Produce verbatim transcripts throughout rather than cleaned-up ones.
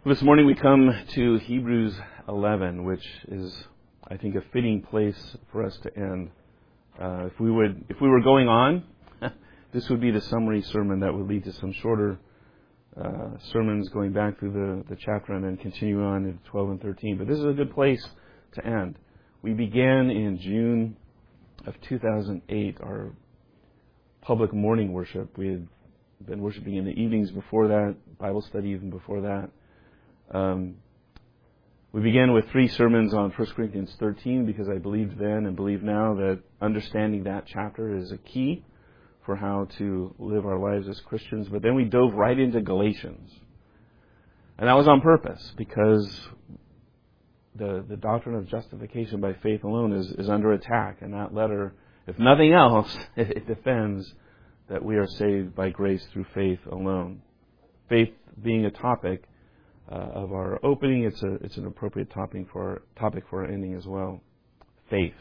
This morning we come to Hebrews eleven, which is, I think, a fitting place for us to end. Uh, if we would, if we were going on, this would be the summary sermon that would lead to some shorter uh, sermons going back through the, the chapter and then continue on into twelve and thirteen. But this is a good place to end. We began in June of two thousand eight our public morning worship. We had been worshiping in the evenings before that, Bible study even before that. Um, we began with three sermons on First Corinthians thirteen because I believed then and believe now that understanding that chapter is a key for how to live our lives as Christians. But then we dove right into Galatians. And that was on purpose because the, the doctrine of justification by faith alone is, is under attack. And that letter, if nothing else, it, it defends that we are saved by grace through faith alone. Faith being a topic Uh, of our opening, it's a it's an appropriate topic for our, topic for our ending as well. Faith.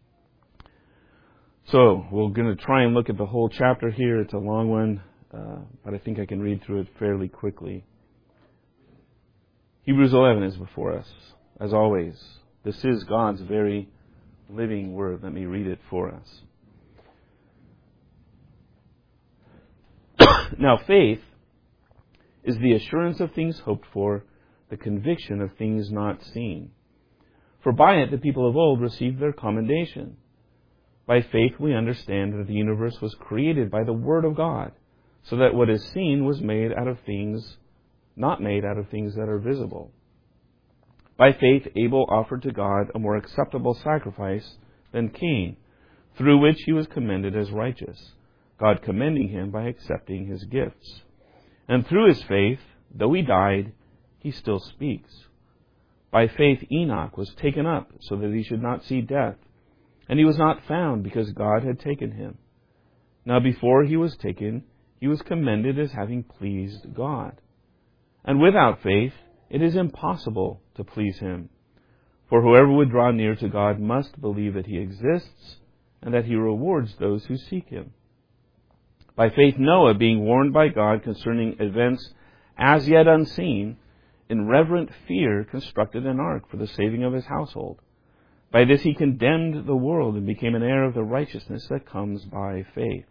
So we're going to try and look at the whole chapter here. It's a long one, uh, but I think I can read through it fairly quickly. Hebrews eleven is before us, as always. This is God's very living word. Let me read it for us. Now, faith is the assurance of things hoped for, the conviction of things not seen. For by it the people of old received their commendation. By faith we understand that the universe was created by the Word of God, so that what is seen was made out of things, not made out of things that are visible. By faith Abel offered to God a more acceptable sacrifice than Cain, through which he was commended as righteous, God commending him by accepting his gifts. And through his faith, though he died, he still speaks. By faith Enoch was taken up so that he should not see death, and he was not found because God had taken him. Now before he was taken, he was commended as having pleased God. And without faith, it is impossible to please him. For whoever would draw near to God must believe that he exists, and that he rewards those who seek him. By faith Noah, being warned by God concerning events as yet unseen, in reverent fear constructed an ark for the saving of his household. By this he condemned the world and became an heir of the righteousness that comes by faith.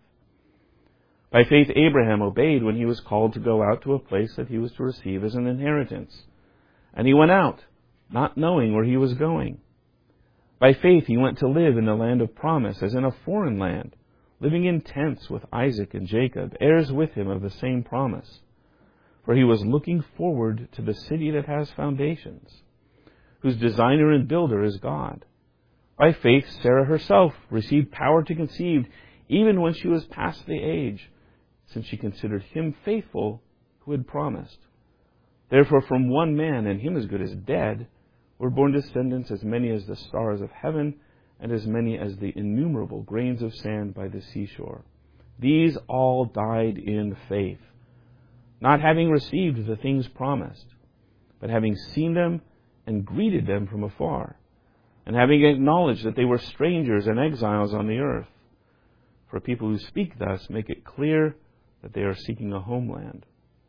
By faith Abraham obeyed when he was called to go out to a place that he was to receive as an inheritance. And he went out, not knowing where he was going. By faith he went to live in the land of promise, as in a foreign land, living in tents with Isaac and Jacob, heirs with him of the same promise. For he was looking forward to the city that has foundations, whose designer and builder is God. By faith Sarah herself received power to conceive, even when she was past the age, since she considered him faithful who had promised. Therefore from one man, and him as good as dead, were born descendants as many as the stars of heaven, and as many as the innumerable grains of sand by the seashore. These all died in faith, not having received the things promised, but having seen them and greeted them from afar, and having acknowledged that they were strangers and exiles on the earth. For people who speak thus make it clear that they are seeking a homeland.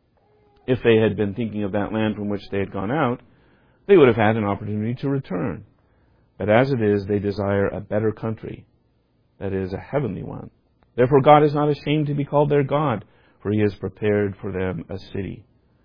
If they had been thinking of that land from which they had gone out, they would have had an opportunity to return. But as it is, they desire a better country, that is, a heavenly one. Therefore God is not ashamed to be called their God, for he has prepared for them a city.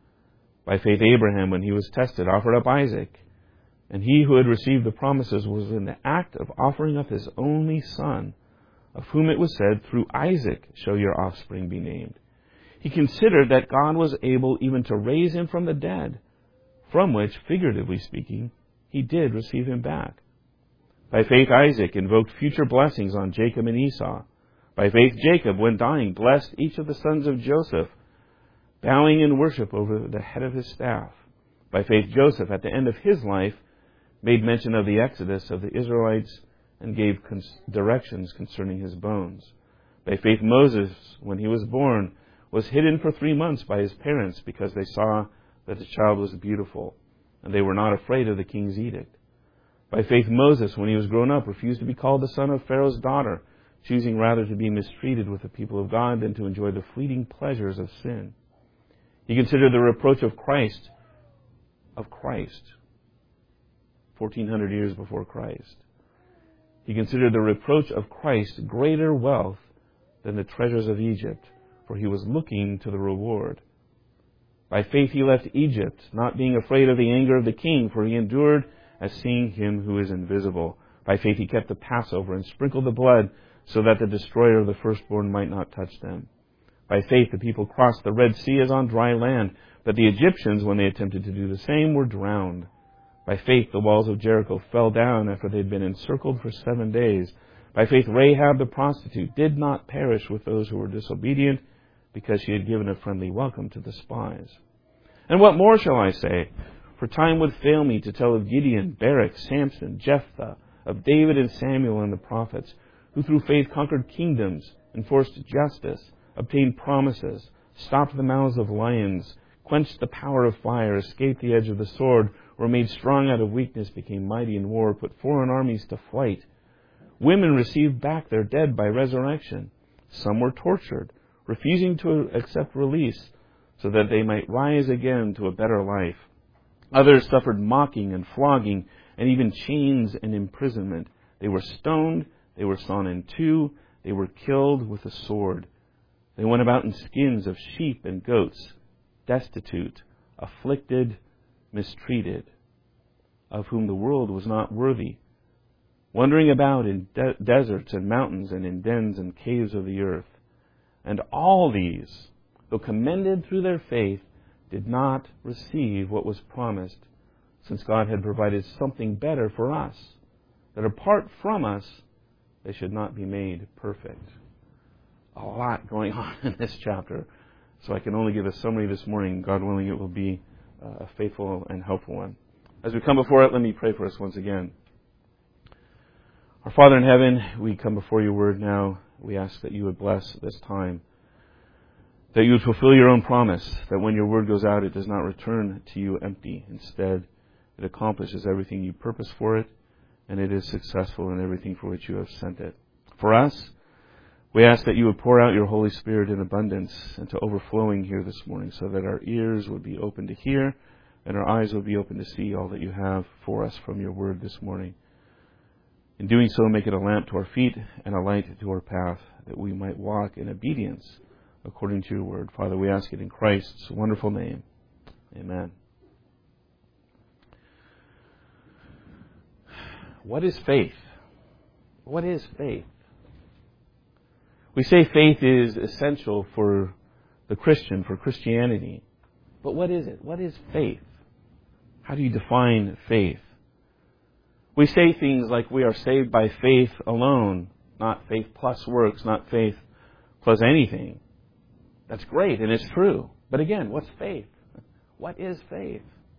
By faith Abraham, when he was tested, offered up Isaac. And he who had received the promises was in the act of offering up his only son, of whom it was said, through Isaac shall your offspring be named. He considered that God was able even to raise him from the dead, from which, figuratively speaking, he did receive him back. By faith Isaac invoked future blessings on Jacob and Esau. By faith Jacob, when dying, blessed each of the sons of Joseph, bowing in worship over the head of his staff. By faith Joseph, at the end of his life, made mention of the exodus of the Israelites and gave cons- directions concerning his bones. By faith Moses, when he was born, was hidden for three months by his parents because they saw that the child was beautiful, and they were not afraid of the king's edict. By faith Moses, when he was grown up, refused to be called the son of Pharaoh's daughter, choosing rather to be mistreated with the people of God than to enjoy the fleeting pleasures of sin. He considered the reproach of Christ of Christ, fourteen hundred years before Christ. He considered the reproach of Christ greater wealth than the treasures of Egypt, for he was looking to the reward. By faith he left Egypt, not being afraid of the anger of the king, for he endured as seeing him who is invisible. By faith he kept the Passover and sprinkled the blood, so that the destroyer of the firstborn might not touch them. By faith the people crossed the Red Sea as on dry land, but the Egyptians, when they attempted to do the same, were drowned. By faith the walls of Jericho fell down after they had been encircled for seven days. By faith Rahab the prostitute did not perish with those who were disobedient, because she had given a friendly welcome to the spies. And what more shall I say? For time would fail me to tell of Gideon, Barak, Samson, Jephthah, of David and Samuel and the prophets, who through faith conquered kingdoms, enforced justice, obtained promises, stopped the mouths of lions, quenched the power of fire, escaped the edge of the sword, were made strong out of weakness, became mighty in war, put foreign armies to flight. Women received back their dead by resurrection. Some were tortured, refusing to accept release, so that they might rise again to a better life. Others suffered mocking and flogging, and even chains and imprisonment. They were stoned, they were sawn in two, they were killed with a sword. They went about in skins of sheep and goats, destitute, afflicted, mistreated, of whom the world was not worthy, wandering about in de- deserts and mountains and in dens and caves of the earth. And all these, though commended through their faith, did not receive what was promised, since God had provided something better for us, that apart from us, they should not be made perfect. A lot going on in this chapter, so I can only give a summary this morning. God willing, it will be a faithful and helpful one. As we come before it, let me pray for us once again. Our Father in heaven, we come before your word now. We ask that you would bless this time, that you would fulfill your own promise, that when your word goes out, it does not return to you empty. Instead, it accomplishes everything you purpose for it, and it is successful in everything for which you have sent it. For us, we ask that you would pour out your Holy Spirit in abundance and to overflowing here this morning, so that our ears would be open to hear and our eyes would be open to see all that you have for us from your word this morning. In doing so, make it a lamp to our feet and a light to our path, that we might walk in obedience according to your word. Father, we ask it in Christ's wonderful name. Amen. What is faith? What is faith? We say faith is essential for the Christian, for Christianity. But what is it? What is faith? How do you define faith? We say things like we are saved by faith alone, not faith plus works, not faith plus anything. That's great, and it's true. But again, what's faith? What is faith?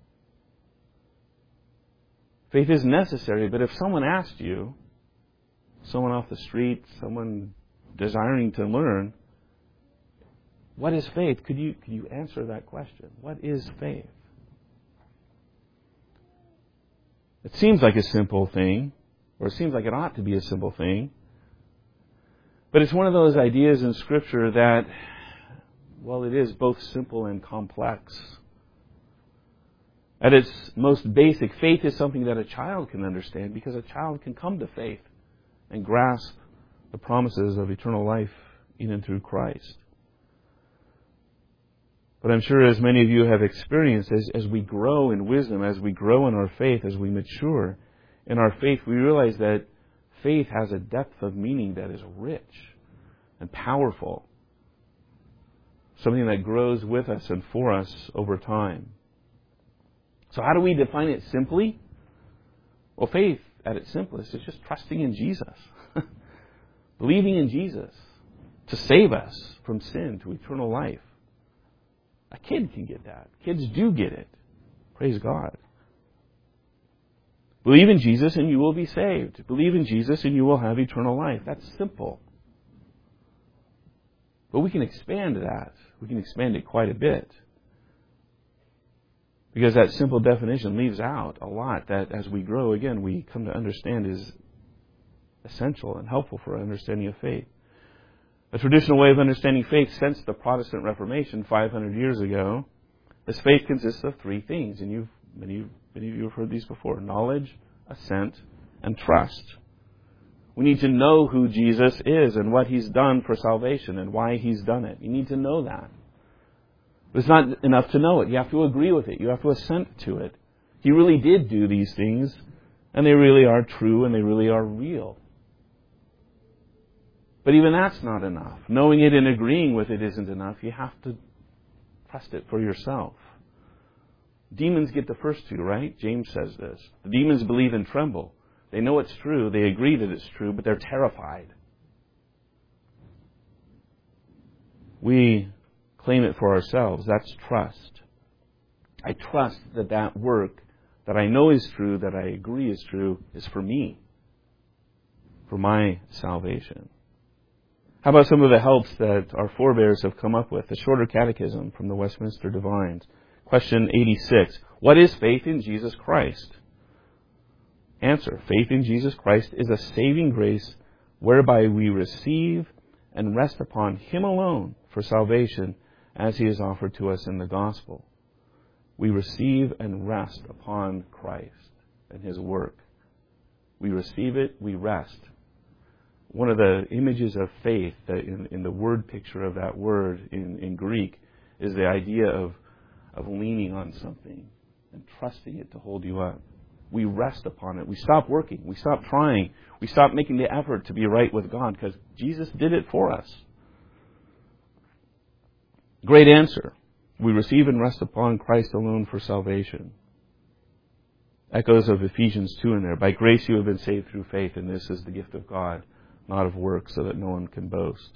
Faith is necessary, but if someone asked you, someone off the street, someone desiring to learn, what is faith? Could you, could you answer that question? What is faith? It seems like a simple thing, or it seems like it ought to be a simple thing, but it's one of those ideas in Scripture that, well, it is both simple and complex. At its most basic, faith is something that a child can understand, because a child can come to faith and grasp the promises of eternal life in and through Christ. But I'm sure, as many of you have experienced, as, as we grow in wisdom, as we grow in our faith, as we mature in our faith, we realize that faith has a depth of meaning that is rich and powerful. Something that grows with us and for us over time. So how do we define it simply? Well, faith, at its simplest, is just trusting in Jesus. Believing in Jesus to save us from sin to eternal life. A kid can get that. Kids do get it. Praise God. Believe in Jesus and you will be saved. Believe in Jesus and you will have eternal life. That's simple. But we can expand that. We can expand it quite a bit. Because that simple definition leaves out a lot that, as we grow, again, we come to understand is essential and helpful for our understanding of faith. A traditional way of understanding faith since the Protestant Reformation five hundred years ago, this faith consists of three things, and you've Many, many of you have heard these before. Knowledge, assent, and trust. We need to know who Jesus is and what He's done for salvation and why He's done it. You need to know that. But it's not enough to know it. You have to agree with it. You have to assent to it. He really did do these things, and they really are true and they really are real. But even that's not enough. Knowing it and agreeing with it isn't enough. You have to trust it for yourself. Demons get the first two, right? James says this. The demons believe and tremble. They know it's true. They agree that it's true, but they're terrified. We claim it for ourselves. That's trust. I trust that that work that I know is true, that I agree is true, is for me, for my salvation. How about some of the helps that our forebears have come up with? The Shorter Catechism from the Westminster Divines. Question eighty-six. What is faith in Jesus Christ? Answer. Faith in Jesus Christ is a saving grace whereby we receive and rest upon Him alone for salvation as He is offered to us in the gospel. We receive and rest upon Christ and His work. We receive it, we rest. One of the images of faith that in, in the word picture of that word in, in Greek is the idea of, of leaning on something and trusting it to hold you up. We rest upon it. We stop working. We stop trying. We stop making the effort to be right with God because Jesus did it for us. Great answer. We receive and rest upon Christ alone for salvation. Echoes of Ephesians two in there. By grace you have been saved through faith, and this is the gift of God, not of works, so that no one can boast.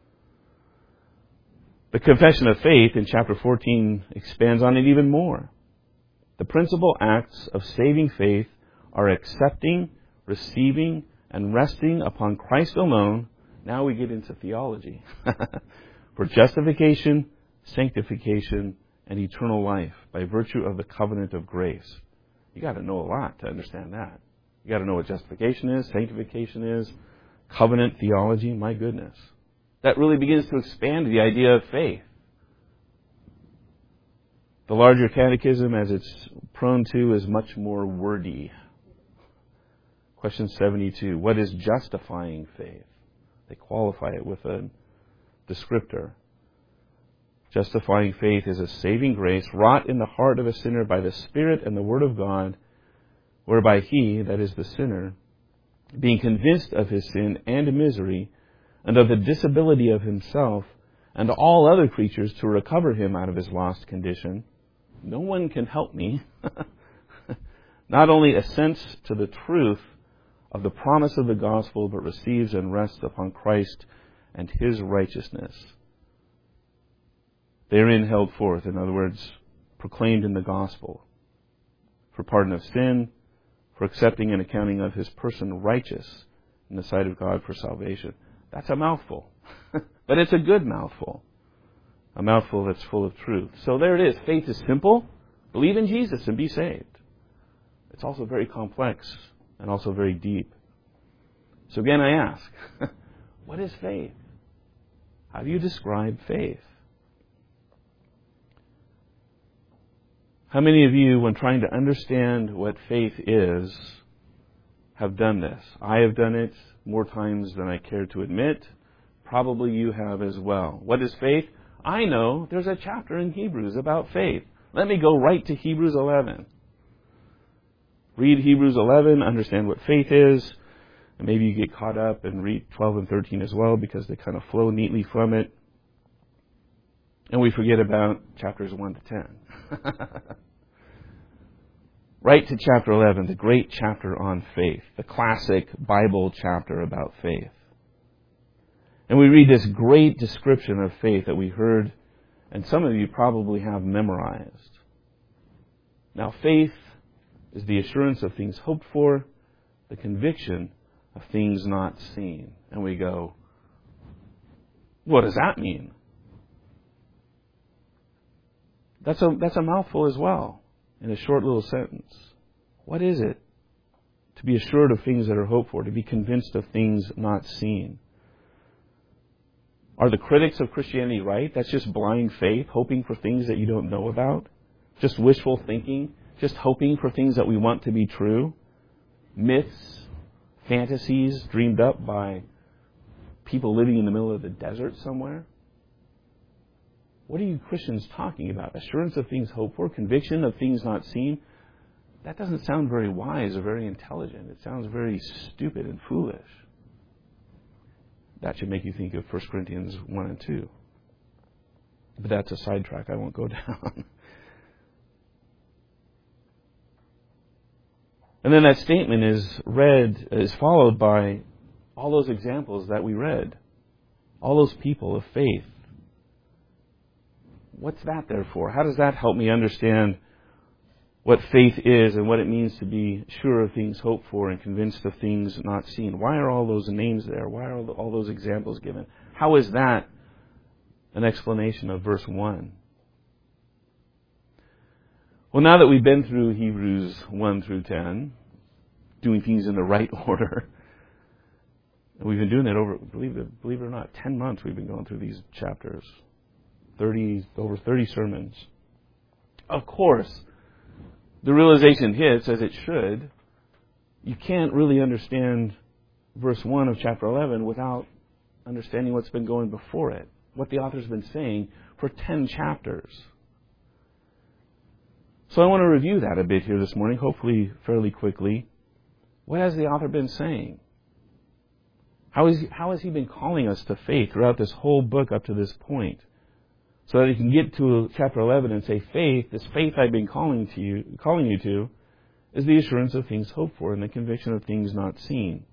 The Confession of Faith in chapter fourteen expands on it even more. The principal acts of saving faith are accepting, receiving, and resting upon Christ alone. Now we get into theology. For justification, sanctification, and eternal life by virtue of the covenant of grace. You got to know a lot to understand that. You got to know what justification is, sanctification is, covenant theology. My goodness. That really begins to expand the idea of faith. The larger catechism, as it's prone to, is much more wordy. Question seventy-two. What is justifying faith? They qualify it with a descriptor. Justifying faith is a saving grace wrought in the heart of a sinner by the Spirit and the Word of God, whereby he, that is the sinner, being convinced of his sin and misery, and of the disability of himself and all other creatures to recover him out of his lost condition, no one can help me, not only assents to the truth of the promise of the gospel, but receives and rests upon Christ and His righteousness. Therein held forth, in other words, proclaimed in the gospel, for pardon of sin, for accepting and accounting of His person righteous in the sight of God for salvation. That's a mouthful. But it's a good mouthful. A mouthful that's full of truth. So there it is. Faith is simple. Believe in Jesus and be saved. It's also very complex and also very deep. So again, I ask, what is faith? How do you describe faith? How many of you, when trying to understand what faith is, have done this? I have done it more times than I care to admit. Probably you have as well. What is faith? I know there's a chapter in Hebrews about faith. Let me go right to Hebrews eleven. Read Hebrews eleven, understand what faith is, and maybe you get caught up and read twelve and thirteen as well because they kind of flow neatly from it. And we forget about chapters one to ten. Right to chapter eleven, the great chapter on faith, the classic Bible chapter about faith. And we read this great description of faith that we heard, and some of you probably have memorized. Now, faith is the assurance of things hoped for, the conviction of things not seen. And we go, what does that mean? That's a, that's a mouthful as well, in a short little sentence. What is it? To be assured of things that are hoped for, to be convinced of things not seen. Are the critics of Christianity right? That's just blind faith, hoping for things that you don't know about? Just wishful thinking? just hoping for things that we want to be true? Myths, fantasies dreamed up by people living in the middle of the desert somewhere? What are you Christians talking about? Assurance of things hoped for, conviction of things not seen? That doesn't sound very wise or very intelligent. It sounds very stupid and foolish. That should make you think of First Corinthians one and two. But that's a sidetrack I won't go down. And then that statement is read, is followed by all those examples that we read. All those people of faith. What's that there for? How does that help me understand what faith is and what it means to be sure of things hoped for and convinced of things not seen? Why are all those names there? Why are all those examples given? How is that an explanation of verse one? Well, now that we've been through Hebrews one through ten, doing things in the right order, and we've been doing it over, believe it, believe it or not, ten months we've been going through these chapters. thirty, over thirty sermons. Of course, the realization hits, as it should, you can't really understand verse one of chapter eleven without understanding what's been going before it, what the author's been saying for ten chapters. So I want to review that a bit here this morning, hopefully fairly quickly. What has the author been saying? How, is he, how has he been calling us to faith throughout this whole book up to this point? So that he can get to chapter eleven and say, faith, this faith I've been calling to you, calling you to, is the assurance of things hoped for and the conviction of things not seen.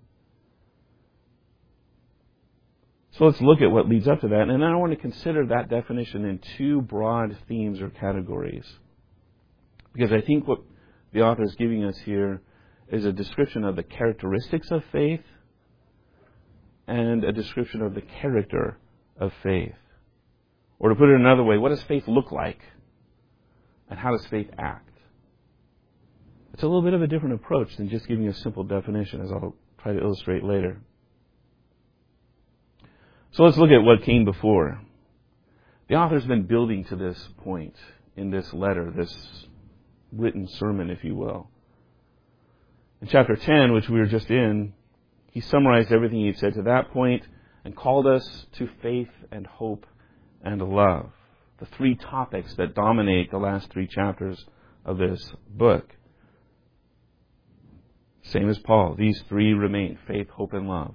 So let's look at what leads up to that. And then I want to consider that definition in two broad themes or categories. Because I think what the author is giving us here is a description of the characteristics of faith and a description of the character of faith. Or to put it another way, what does faith look like? And how does faith act? It's a little bit of a different approach than just giving a simple definition, as I'll try to illustrate later. So let's look at what came before. The author's been building to this point in this letter, this written sermon, if you will. In chapter ten, which we were just in, he summarized everything he'd said to that point and called us to faith and hope and love. The three topics that dominate the last three chapters of this book. Same as Paul. These three remain: faith, hope, and love.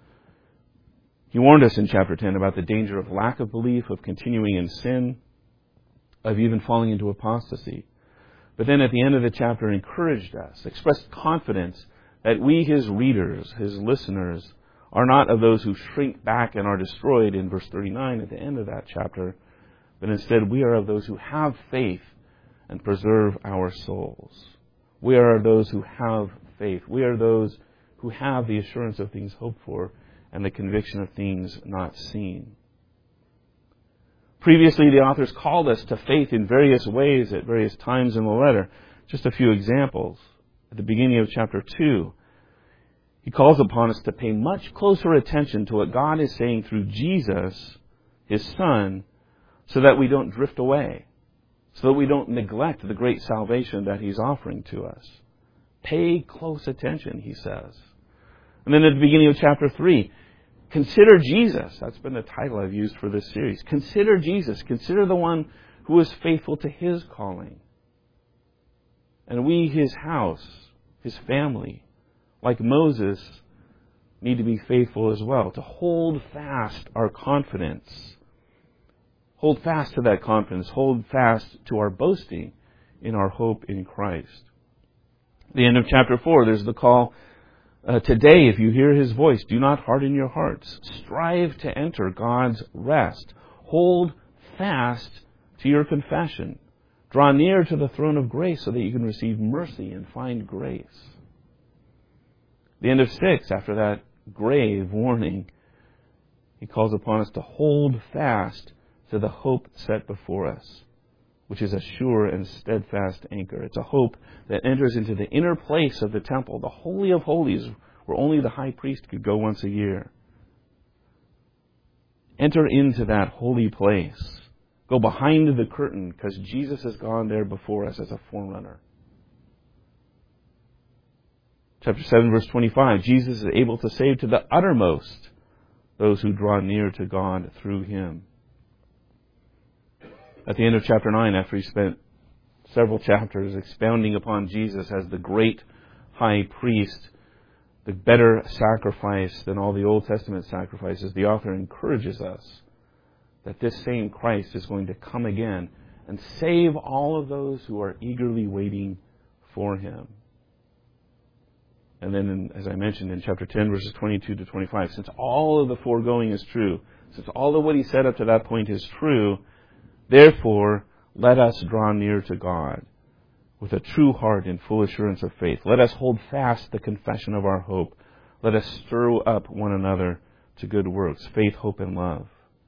He warned us in chapter ten about the danger of lack of belief, of continuing in sin, of even falling into apostasy. But then at the end of the chapter encouraged us, expressed confidence that we, his readers, his listeners, are not of those who shrink back and are destroyed in verse thirty-nine at the end of that chapter, but instead we are of those who have faith and preserve our souls. We are those who have faith. We are those who have the assurance of things hoped for and the conviction of things not seen. Previously, the authors called us to faith in various ways at various times in the letter. Just a few examples. At the beginning of chapter two, he calls upon us to pay much closer attention to what God is saying through Jesus, his Son, so that we don't drift away, so that we don't neglect the great salvation that he's offering to us. Pay close attention, he says. And then at the beginning of chapter three, consider Jesus. That's been the title I've used for this series. Consider Jesus. Consider the one who is faithful to his calling. And we, his house, his family, like Moses, need to be faithful as well, to hold fast our confidence. Hold fast to that confidence. Hold fast to our boasting in our hope in Christ. At the end of chapter four, there's the call, uh, today, if you hear his voice, do not harden your hearts. Strive to enter God's rest. Hold fast to your confession. Draw near to the throne of grace so that you can receive mercy and find grace. The end of six, after that grave warning, he calls upon us to hold fast to the hope set before us, which is a sure and steadfast anchor. It's a hope that enters into the inner place of the temple, the Holy of Holies, where only the high priest could go once a year. Enter into that holy place. Go behind the curtain, because Jesus has gone there before us as a forerunner. Chapter seven, verse twenty-five, Jesus is able to save to the uttermost those who draw near to God through Him. At the end of chapter nine, after he spent several chapters expounding upon Jesus as the great high priest, the better sacrifice than all the Old Testament sacrifices, the author encourages us that this same Christ is going to come again and save all of those who are eagerly waiting for Him. And then, in, as I mentioned, in chapter ten, verses twenty-two to twenty-five, since all of the foregoing is true, since all of what he said up to that point is true, therefore, let us draw near to God with a true heart and full assurance of faith. Let us hold fast the confession of our hope. Let us stir up one another to good works, faith, hope, and love.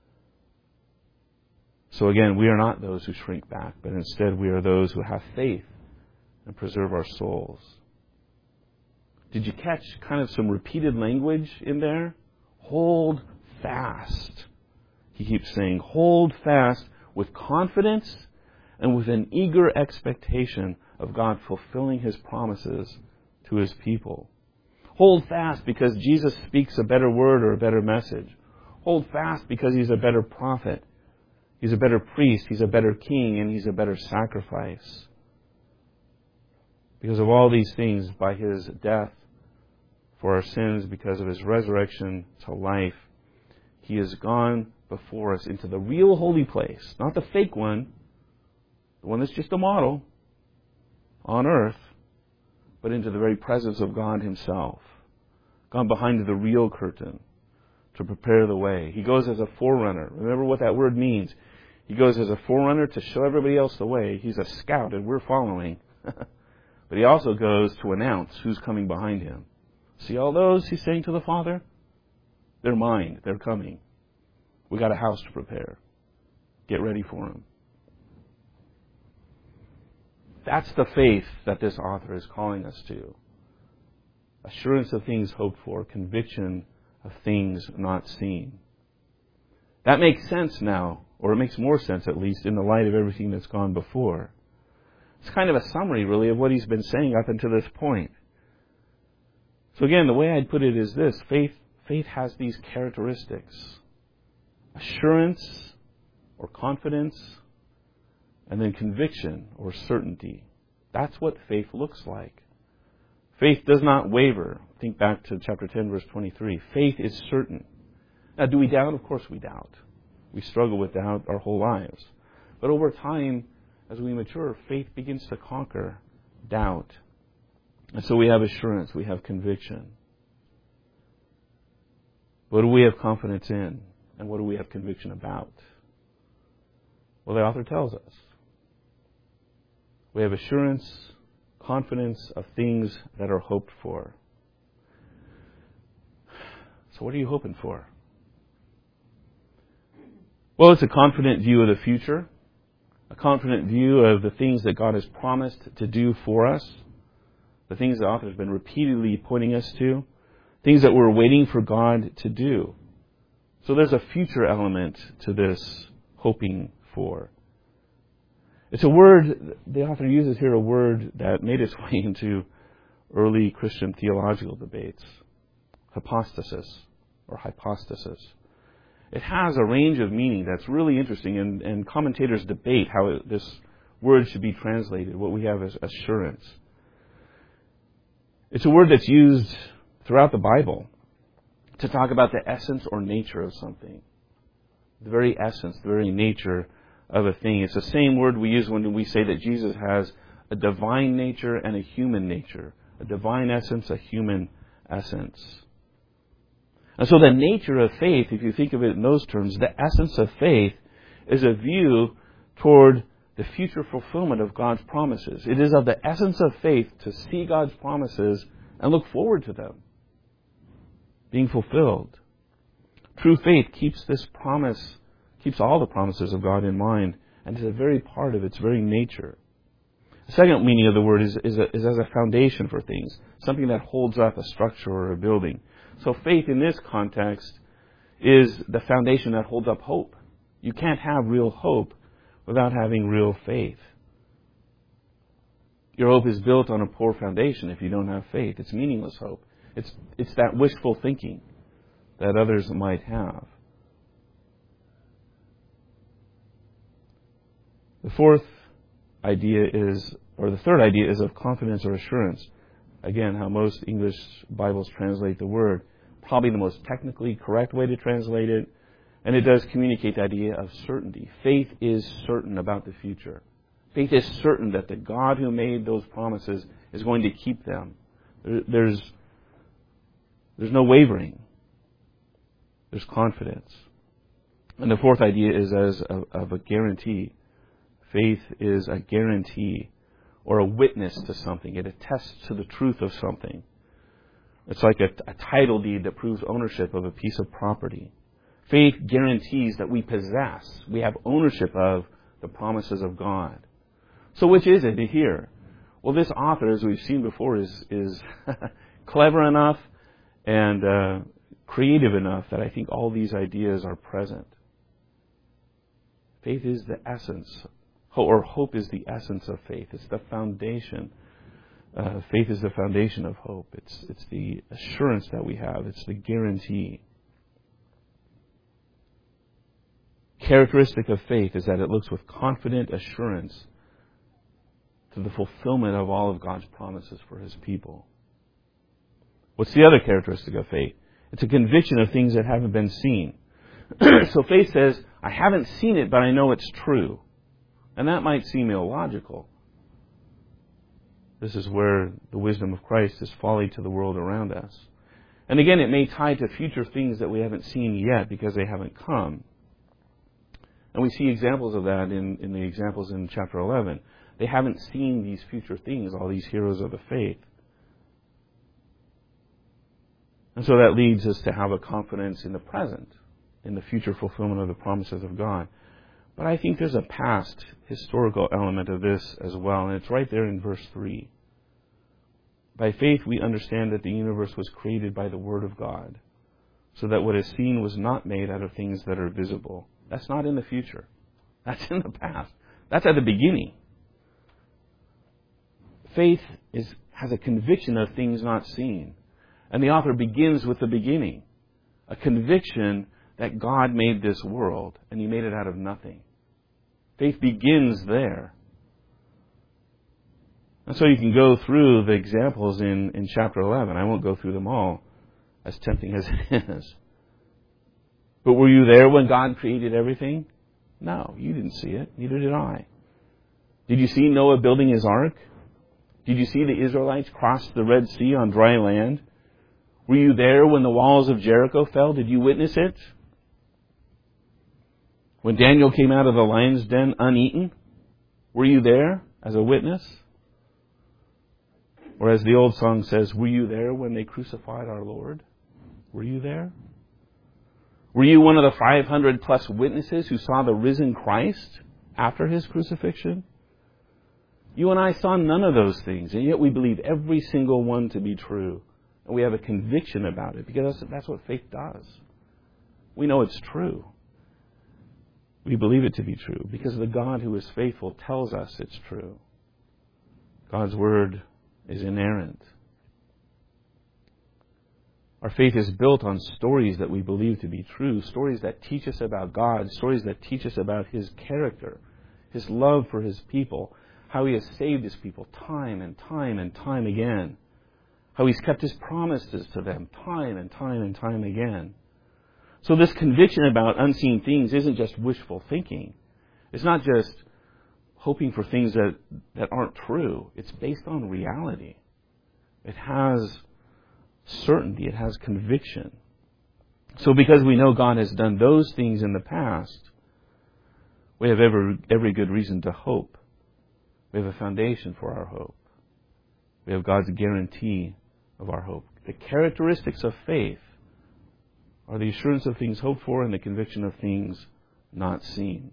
So again, we are not those who shrink back, but instead we are those who have faith and preserve our souls. Did you catch kind of some repeated language in there? Hold fast. He keeps saying, hold fast with confidence and with an eager expectation of God fulfilling His promises to His people. Hold fast because Jesus speaks a better word or a better message. Hold fast because He's a better prophet. He's a better priest. He's a better king. And He's a better sacrifice. Because of all these things, by His death for our sins, because of His resurrection to life, He has gone before us into the real holy place, not the fake one, the one that's just a model on earth, but into the very presence of God Himself. Gone behind the real curtain to prepare the way. He goes as a forerunner. Remember what that word means. He goes as a forerunner to show everybody else the way. He's a scout and we're following. But He also goes to announce who's coming behind Him. See all those, He's saying to the Father? They're mine. They're coming. We got a house to prepare. Get ready for Him. That's the faith that this author is calling us to. Assurance of things hoped for, conviction of things not seen. That makes sense now, or it makes more sense at least, in the light of everything that's gone before. It's kind of a summary, really, of what he's been saying up until this point. So again, the way I'd put it is this. Faith, faith has these characteristics. Assurance, or confidence, and then conviction, or certainty. That's what faith looks like. Faith does not waver. Think back to chapter ten, verse twenty-three. Faith is certain. Now, do we doubt? Of course we doubt. We struggle with doubt our whole lives. But over time, as we mature, faith begins to conquer doubt. And so we have assurance, we have conviction. What do we have confidence in? And what do we have conviction about? Well, the author tells us. We have assurance, confidence of things that are hoped for. So what are you hoping for? Well, it's a confident view of the future, a confident view of the things that God has promised to do for us, the things the author has been repeatedly pointing us to, things that we're waiting for God to do. So there's a future element to this hoping for. It's a word, the author uses here a word that made its way into early Christian theological debates. Hypostasis, or hypostasis. It has a range of meaning that's really interesting, and, and commentators debate how it, this word should be translated. What we have is assurance. It's a word that's used throughout the Bible to talk about the essence or nature of something. The very essence, the very nature of a thing. It's the same word we use when we say that Jesus has a divine nature and a human nature. A divine essence, a human essence. And so the nature of faith, if you think of it in those terms, the essence of faith is a view toward the future fulfillment of God's promises. It is of the essence of faith to see God's promises and look forward to them being fulfilled. True faith keeps this promise, keeps all the promises of God in mind, and is a very part of its very nature. The second meaning of the word is, is, a, is as a foundation for things, something that holds up a structure or a building. So faith in this context is the foundation that holds up hope. You can't have real hope without having real faith. Your hope is built on a poor foundation if you don't have faith. It's meaningless hope. It's, it's that wishful thinking that others might have. The fourth idea is, or the third idea is of confidence or assurance. Again, how most English Bibles translate the word. Probably the most technically correct way to translate it. And it does communicate the idea of certainty. Faith is certain about the future. Faith is certain that the God who made those promises is going to keep them. There, there's, there's no wavering. There's confidence. And the fourth idea is as of, of a guarantee. Faith is a guarantee or a witness to something. It attests to the truth of something. It's like a, a title deed that proves ownership of a piece of property. Faith guarantees that we possess, we have ownership of the promises of God. So which is it here? Well, this author, as we've seen before, is, is clever enough and uh, creative enough that I think all these ideas are present. Faith is the essence, or hope is the essence of faith. It's the foundation. Uh, faith is the foundation of hope. It's, it's the assurance that we have. It's the guarantee. Characteristic of faith is that it looks with confident assurance to the fulfillment of all of God's promises for His people. What's the other characteristic of faith? It's a conviction of things that haven't been seen. So faith says, I haven't seen it, but I know it's true. And that might seem illogical. This is where the wisdom of Christ is folly to the world around us. And again, it may tie to future things that we haven't seen yet because they haven't come. And we see examples of that in, in the examples in chapter eleven. They haven't seen these future things, all these heroes of the faith. And so that leads us to have a confidence in the present, in the future fulfillment of the promises of God. But I think there's a past historical element of this as well, and it's right there in verse three. By faith we understand that the universe was created by the Word of God, so that what is seen was not made out of things that are visible. That's not in the future. That's in the past. That's at the beginning. Faith is, has a conviction of things not seen. And the author begins with the beginning. A conviction that God made this world, and He made it out of nothing. Faith begins there. And so you can go through the examples in, in chapter eleven. I won't go through them all, as tempting as it is. But were you there when God created everything? No, you didn't see it. Neither did I. Did you see Noah building his ark? Did you see the Israelites cross the Red Sea on dry land? Were you there when the walls of Jericho fell? Did you witness it? When Daniel came out of the lion's den uneaten? Were you there as a witness? Or as the old song says, were you there when they crucified our Lord? Were you there? Were you one of the five hundred plus witnesses who saw the risen Christ after His crucifixion? You and I saw none of those things, and yet we believe every single one to be true. And we have a conviction about it, because that's, that's what faith does. We know it's true. We believe it to be true, because the God who is faithful tells us it's true. God's Word is inerrant. Our faith is built on stories that we believe to be true, stories that teach us about God, stories that teach us about His character, His love for His people, how He has saved His people time and time and time again, how He's kept His promises to them time and time and time again. So this conviction about unseen things isn't just wishful thinking. It's not just hoping for things that, that aren't true. It's based on reality. It has certainty. It has conviction. So because we know God has done those things in the past, we have every, every good reason to hope. We have a foundation for our hope. We have God's guarantee of our hope. The characteristics of faith are the assurance of things hoped for and the conviction of things not seen.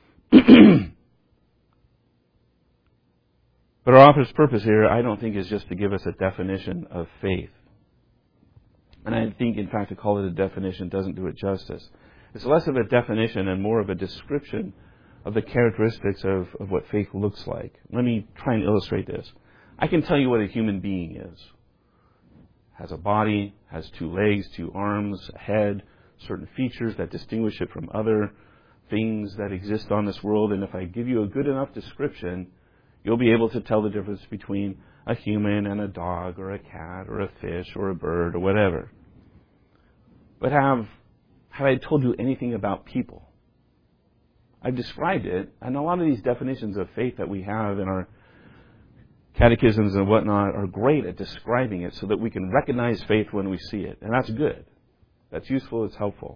But our author's purpose here, I don't think, is just to give us a definition of faith. And I think, in fact, to call it a definition doesn't do it justice. It's less of a definition and more of a description of the characteristics of, of what faith looks like. Let me try and illustrate this. I can tell you what a human being is. Has a body, has two legs, two arms, a head, certain features that distinguish it from other things that exist on this world. And if I give you a good enough description, you'll be able to tell the difference between a human and a dog or a cat or a fish or a bird or whatever. But have, have I told you anything about people? I've described it, and a lot of these definitions of faith that we have in our catechisms and whatnot are great at describing it so that we can recognize faith when we see it. And that's good. That's useful, it's helpful.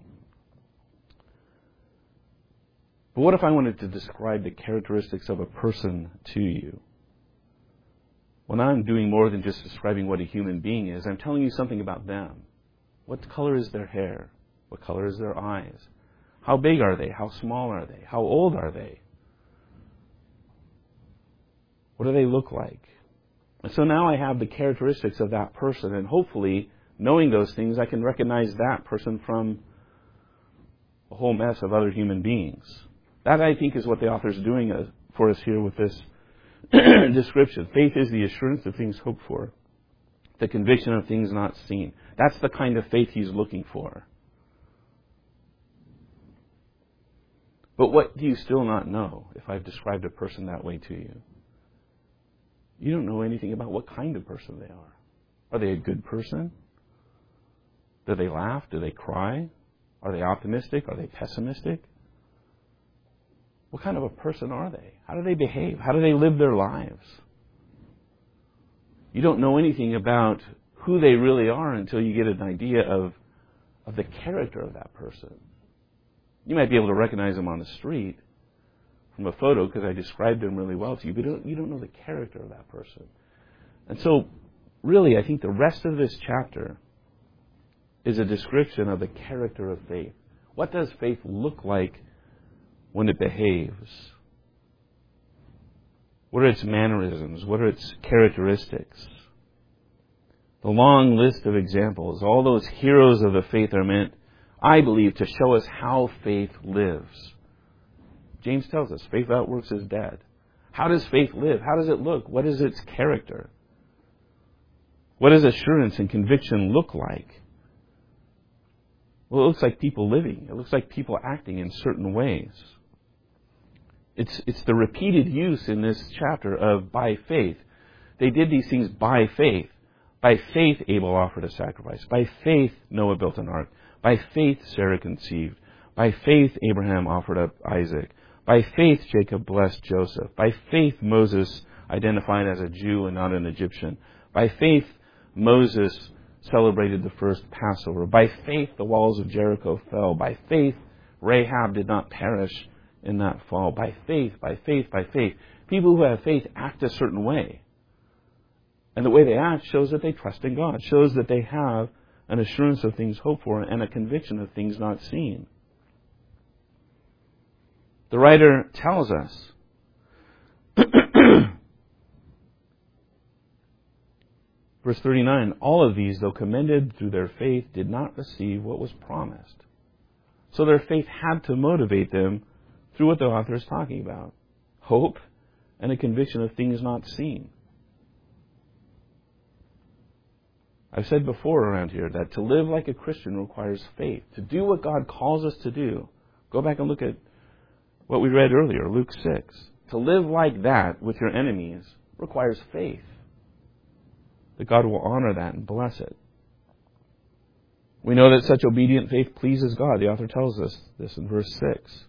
But what if I wanted to describe the characteristics of a person to you? Well, now I'm doing more than just describing what a human being is. I'm telling you something about them. What color is their hair? What color is their eyes? How big are they? How small are they? How old are they? What do they look like? And so now I have the characteristics of that person, and hopefully, knowing those things, I can recognize that person from a whole mess of other human beings. That, I think, is what the author is doing for us here with this description. Faith is the assurance of things hoped for, the conviction of things not seen. That's the kind of faith he's looking for. But what do you still not know if I've described a person that way to you? You don't know anything about what kind of person they are. Are they a good person? Do they laugh? Do they cry? Are they optimistic? Are they pessimistic? What kind of a person are they? How do they behave? How do they live their lives? You don't know anything about who they really are until you get an idea of, of the character of that person. You might be able to recognize them on the street from a photo because I described them really well to you, but you don't, you don't know the character of that person. And so, really, I think the rest of this chapter is a description of the character of faith. What does faith look like when it behaves? What are its mannerisms? What are its characteristics? The long list of examples, all those heroes of the faith are meant, I believe, to show us how faith lives. James tells us, faith without works is dead. How does faith live? How does it look? What is its character? What does assurance and conviction look like? Well, it looks like people living. It looks like people acting in certain ways. It's, it's the repeated use in this chapter of by faith. They did these things by faith. By faith, Abel offered a sacrifice. By faith, Noah built an ark. By faith, Sarah conceived. By faith, Abraham offered up Isaac. By faith, Jacob blessed Joseph. By faith, Moses identified as a Jew and not an Egyptian. By faith, Moses celebrated the first Passover. By faith, the walls of Jericho fell. By faith, Rahab did not perish in that fall. By faith, by faith, by faith. People who have faith act a certain way. And the way they act shows that they trust in God, shows that they have an assurance of things hoped for and a conviction of things not seen. The writer tells us verse thirty-nine, all of these, though commended through their faith, did not receive what was promised. So their faith had to motivate them through what the author is talking about. Hope and a conviction of things not seen. I've said before around here that to live like a Christian requires faith. To do what God calls us to do. Go back and look at what we read earlier, Luke six. To live like that with your enemies requires faith. That God will honor that and bless it. We know that such obedient faith pleases God. The author tells us this in verse six.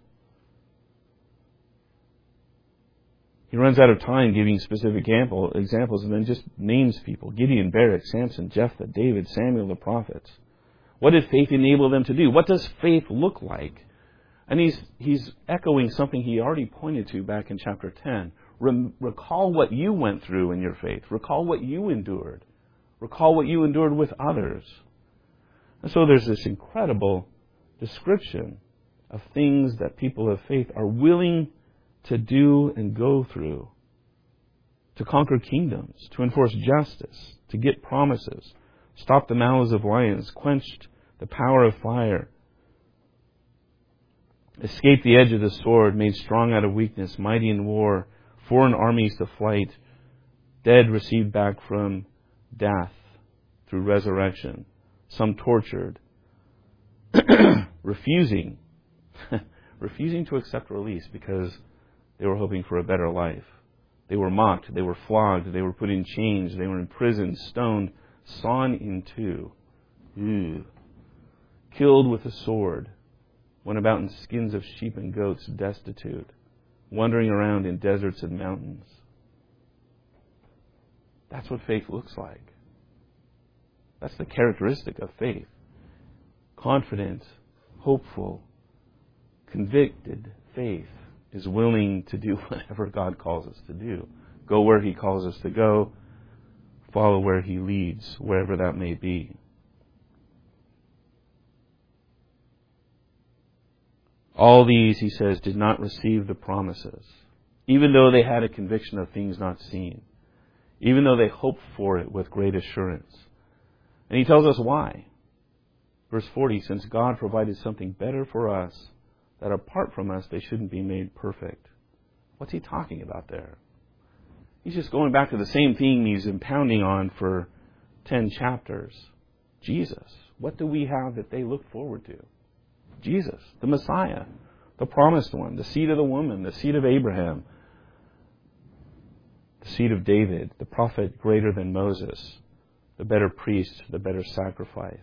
He runs out of time giving specific example, examples and then just names people. Gideon, Barak, Samson, Jephthah, David, Samuel, the prophets. What did faith enable them to do? What does faith look like? And he's, he's echoing something he already pointed to back in chapter ten. Re- recall what you went through in your faith. Recall what you endured. Recall what you endured with others. And so there's this incredible description of things that people of faith are willing to do and go through. To conquer kingdoms, to enforce justice, to get promises, stop the mouths of lions, quenched the power of fire, escape the edge of the sword, made strong out of weakness, mighty in war, foreign armies to flight, Dead received back from death through resurrection. Some tortured. refusing. refusing to accept release because they were hoping for a better life. They were mocked. They were flogged. They were put in chains. They were imprisoned, stoned, sawn in two. Ew. Killed with a sword. Went about in skins of sheep and goats, destitute. Wandering around in deserts and mountains. That's what faith looks like. That's the characteristic of faith. Confident, hopeful, convicted faith is willing to do whatever God calls us to do. Go where He calls us to go. Follow where He leads, wherever that may be. All these, he says, did not receive the promises, even though they had a conviction of things not seen, even though they hoped for it with great assurance. And he tells us why. Verse forty, since God provided something better for us, that apart from us they shouldn't be made perfect. What's he talking about there? He's just going back to the same theme he's impounding on for ten chapters. Jesus. What do we have that they look forward to? Jesus, the Messiah, the promised one, the seed of the woman, the seed of Abraham, the seed of David, the prophet greater than Moses, the better priest, the better sacrifice.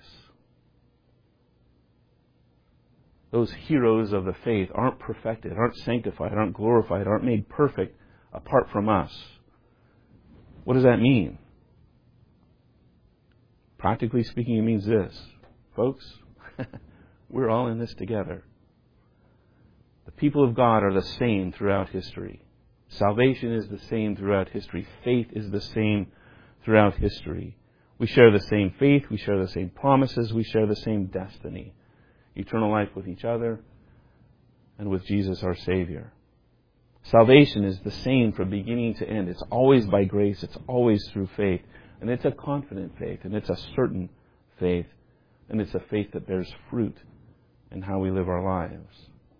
Those heroes of the faith aren't perfected, aren't sanctified, aren't glorified, aren't made perfect apart from us. What does that mean? Practically speaking, it means this. Folks, we're all in this together. The people of God are the same throughout history. Salvation is the same throughout history. Faith is the same throughout history. We share the same faith. We share the same promises. We share the same destiny. Eternal life with each other and with Jesus our Savior. Salvation is the same from beginning to end. It's always by grace. It's always through faith. And it's a confident faith. And it's a certain faith. And it's a faith that bears fruit in how we live our lives.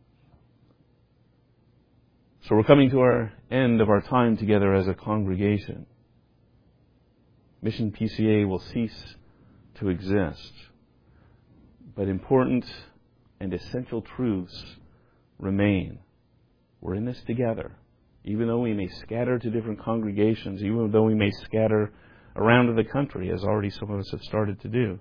So we're coming to our end of our time together as a congregation. Mission P C A will cease to exist. But important and essential truths remain. We're in this together. Even though we may scatter to different congregations, even though we may scatter around the country, as already some of us have started to do.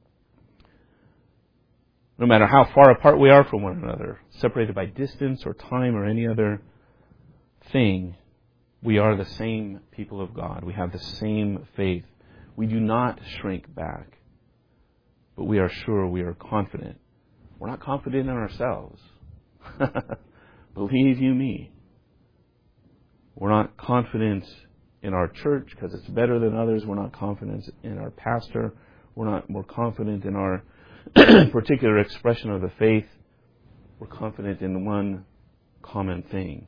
No matter how far apart we are from one another, separated by distance or time or any other thing, we are the same people of God. We have the same faith. We do not shrink back, but we are sure, we are confident. We're not confident in ourselves. Believe you me. We're not confident in our church because it's better than others. We're not confident in our pastor. We're not more confident in our particular expression of the faith. We're confident in one common thing.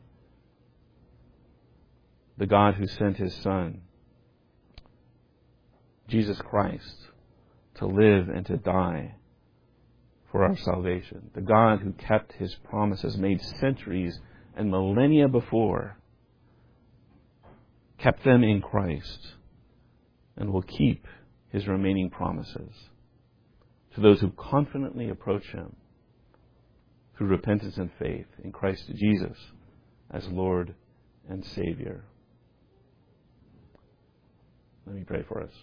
The God who sent His Son, Jesus Christ, to live and to die for our salvation. The God who kept His promises made centuries and millennia before, kept them in Christ, and will keep His remaining promises to those who confidently approach Him through repentance and faith in Christ Jesus as Lord and Savior. Let me pray for us.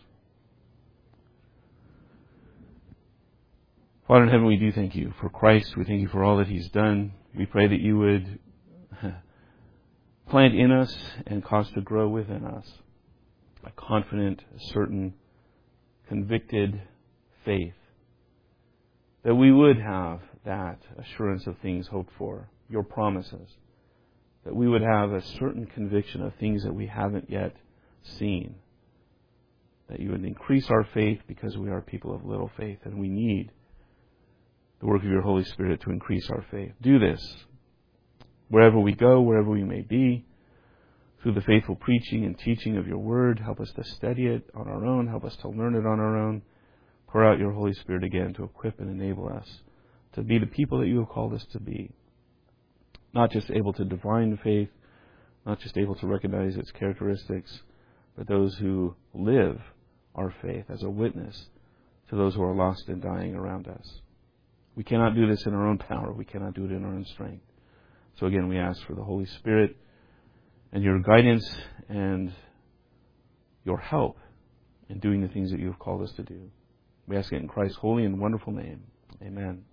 Father in heaven, we do thank You for Christ. We thank You for all that He's done. We pray that You would plant in us and cause to grow within us a confident, certain, convicted faith, that we would have that assurance of things hoped for, Your promises, that we would have a certain conviction of things that we haven't yet seen, that You would increase our faith because we are people of little faith and we need the work of Your Holy Spirit to increase our faith. Do this wherever we go, wherever we may be, through the faithful preaching and teaching of Your Word. Help us to study it on our own. Help us to learn it on our own. Pour out Your Holy Spirit again to equip and enable us to be the people that You have called us to be. Not just able to divine faith, not just able to recognize its characteristics, but those who live our faith as a witness to those who are lost and dying around us. We cannot do this in our own power. We cannot do it in our own strength. So again, we ask for the Holy Spirit and your guidance and your help in doing the things that you have called us to do. We ask it in Christ's holy and wonderful name. Amen.